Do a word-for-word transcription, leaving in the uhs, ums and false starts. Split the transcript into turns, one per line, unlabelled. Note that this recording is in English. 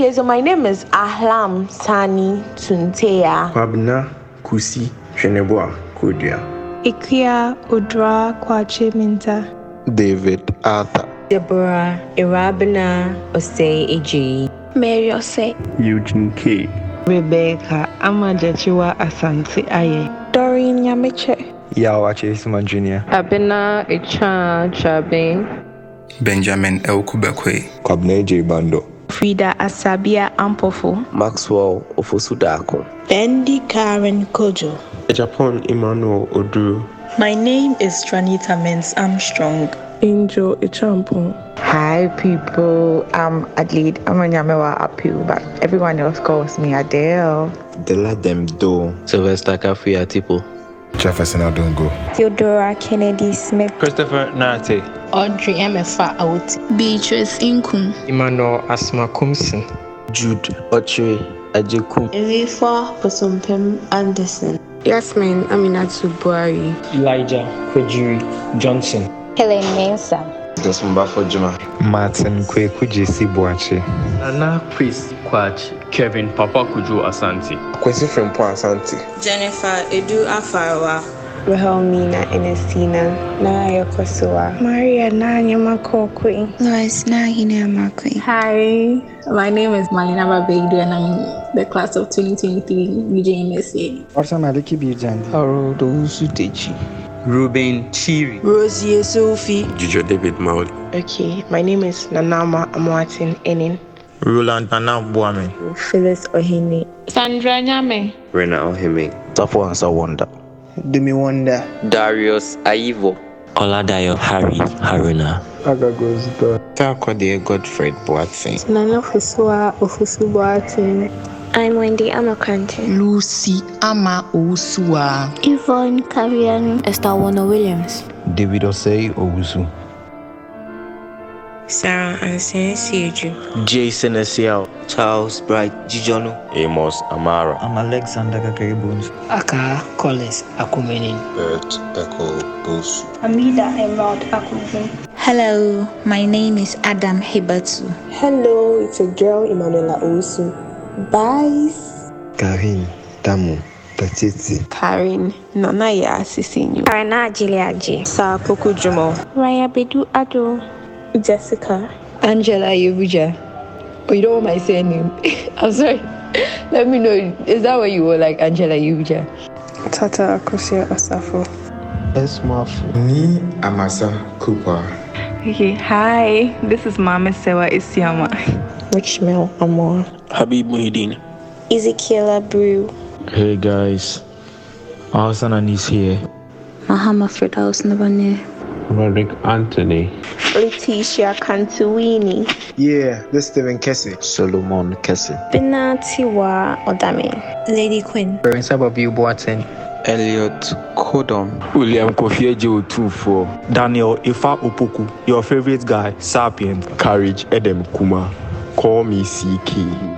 Okay, so my name is Ahlam Sani Tuntea.
Kwabna Kusi Cheneboa Kodia.
Ikia Udra Kwache Minta.
David Arthur.
Deborah Irabina Osei Eji.
Mary Osei.
Eugene K.
Rebecca Amajachiwa Asante Aye.
Doreen Yamiche.
Yawache Suman Junior
Abena Echa Chabe.
Benjamin Elkubekwe.
Kwabne J. Bando.
Frida Asabia Ampofo.
Maxwell Ofosudako.
Bendy Karen Kojo.
Japan Emmanuel Odru.
My name is Tranita Mens Armstrong.
Angel Ichampo.
Hi people, I'm Adelaide Amanyamewa Apu, but everyone else calls me Adele.
Dela Dem Do.
Sylvester Kafia Tipo.
Jefferson Adungo.
Theodora Kennedy Smith.
Christopher Nate.
Audrey Emefa Out.
Beatrice Inkum.
Emmanuel Asma Kumsin.
Jude Ochre Ajeku.
Evifa Posumpem Anderson.
Yasmin Aminatu Buari.
Elijah Kwejuri Johnson.
Helen Mensah.
Dosumba Fojima.
Martin Kweku J C Boache.
Nana Chris Kwachi. Kevin Papa Kujo Asante.
Kwesi Frempo Asante.
Jennifer Edu Afarwa.
Wilhelmina Enestina Naya Kosoa.
Maria Nanya Makokwe.
Lois Nahina Makwe.
Hi, my name is Malina Babeidu and I'm the class of twenty twenty-three U J M S A.
Orsa Maliki Birjandi.
Harold Usutechi.
Ruben Chiri.
Rosie Sophie.
Jujo David Maud.
Okay, my name is Nanama Amwatin Enin.
Roland Nana Buame.
Phyllis Ohene.
Sandra Nyame.
Rena Ohime.
Tapo Ansa Wonder.
Demi Wonder.
Darius Aivo.
Oladayo Harry Haruna.
Agagozito.
Takode Godfred Boateng.
Nana Fusua Ofusu Boateng.
I'm Wendy Amakante.
Lucy Ama Osua.
Yvonne Kaviano.
Esther Warner Williams.
David Osei Owusu.
Sarah Ansensiju.
Jason Esiao. Charles Bright Jijono.
Amos Amara.
I'm Alexander Kakaribuns.
Aka Collins Akumenin.
Bert Echo Bosu.
Amida Emerald Akumenin.
Hello, my name is Adam Hibatu.
Hello, it's a girl Emanuela Osu. Bye.
Karin Tamu Patiti.
Karin Nanaya Sisinyu.
Karina Giliaji.
Sa Poku Jumo.
Raya Bedu Ado.
Jessica.
Angela Yubuja. Oh, you don't want my surname? I'm sorry. Let me know. Is that what you were like, Angela Yubuja?
Tata Akosia Asafo.
Esmafu. Ni Amasa Cooper.
Okay, hi. This is Mama Sewa Isiama.
Richmel Amor.
Habib Muhyiddin.
Ezekiela Brew.
Hey guys, Alsanan is here.
Mahama Firdaus Nabane.
Roderick Anthony.
Leticia Cantuini.
Yeah, this is Stephen Kessie.
Solomon Kessie.
Binatiwa Odame.
Lady Quinn.
Berensa Babi Boateng.
Elliot Kodom.
William Kofieji Otunfo.
Daniel Ifa Opoku. Your favorite guy, Sapien.
Courage Edem Kuma. Call me C K.